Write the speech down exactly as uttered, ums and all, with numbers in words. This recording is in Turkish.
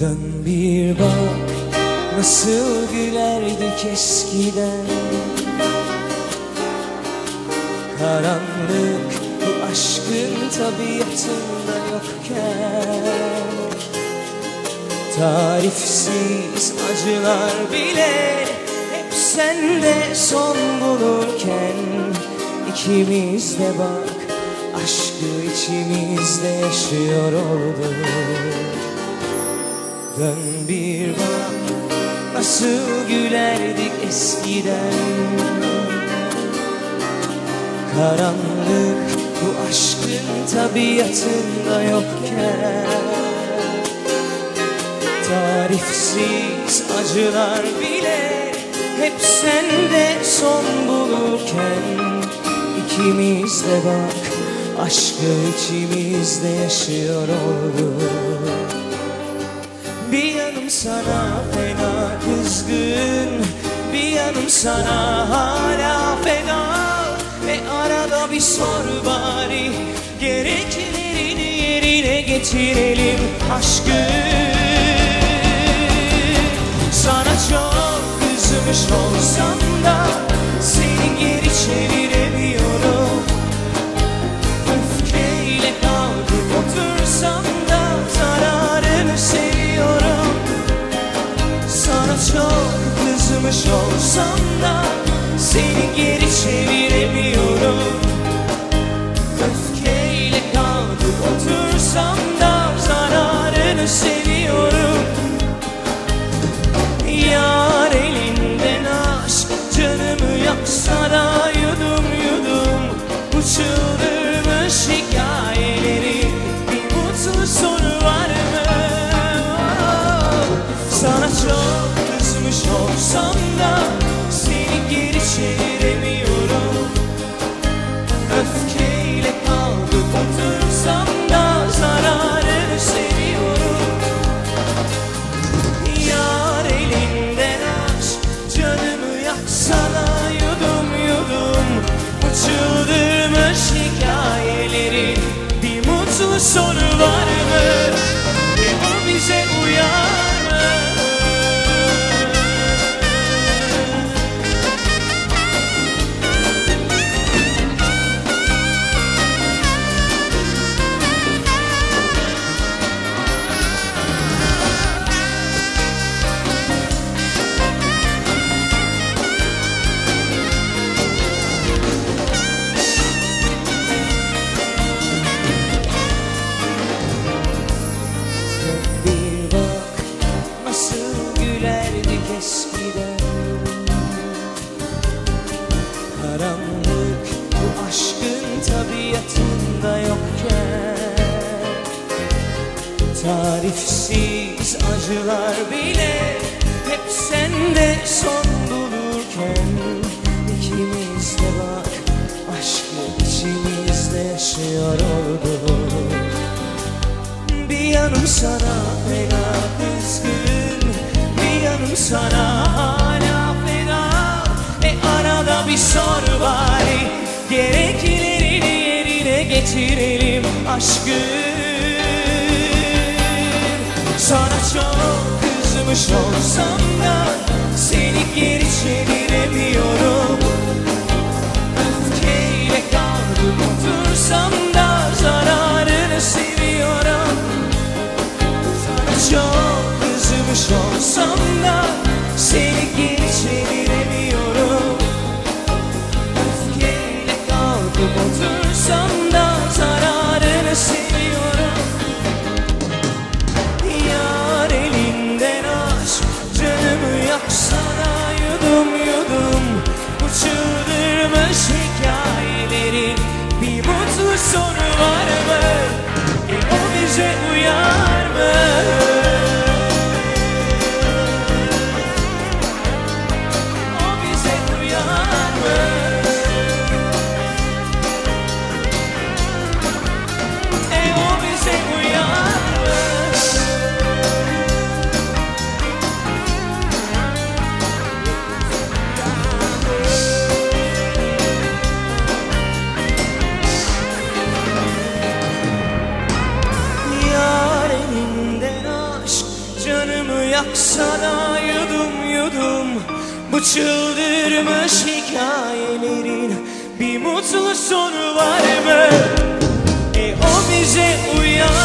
Dön bir bak, nasıl gülerdik eskiden. Karanlık bu aşkın tabiatında yokken, tarifsiz acılar bile hep sende son bulurken, ikimiz de bak aşkı içimizde yaşıyor olduk. Dön bir bak, nasıl gülerdik eskiden. Karanlık bu aşkın tabiatında yokken, tarifsiz acılar bile hep sende son bulurken, ikimiz de bak aşkı içimizde yaşıyor olduk. Bir yanım sana fena kızgın, bir yanım sana hala feda. Ve arada bir sor bari, gereklerini yerine getirelim aşkım. Sana çok kızmış olsam da seni geri çeviremiyorum. Öfkeyle kalkıp otursam da zararını seviyorum. Sana çok kızmış olsam da seni geri çeviremiyorum. Öfkeyle kalkıp otursam da zararını seviyorum. Yar elinden aşk canımı yaksa da yudum yudum bu çıldırmış hikayeleri bir mutlu sonu var mı? Sana çok kızmış olsam da seni geri çeviremiyorum. Öfkeyle kalkıp otursam da zararını seviyorum. Yar elinden aşk canımı yaksa da yudum yudum bu çıldırmış hikayeleri bir mutlu sonu var mı? Ve bu bize uyar mı? Eskiden karanlık bu aşkın tabiatında yokken, tarifsiz acılar bile hep sende son bulurken, ikimiz de bak aşkı içimizde yaşıyor olduk. Bir yanım sana fena kızgın, yanım sana hala feda. E arada bir sor bari, gereklerini yerine getirelim aşkım. Sana çok kızmış olsam da seni geri çeviremiyorum. Öfkeyle kalkıp otursam da zararını seviyorum. Sana çok kızmış olsam da seni geri çeviremiyorum. Öfkeyle kalkıp otursam da zararını seviyorum. Yar elinden aşk canımı yaksa da yudum yudum bu çıldırmış hikayelerin bir mutlu sonu sana yudum yudum bu çıldırmış hikayelerin bir mutlu sonu var mı? E o bize uyar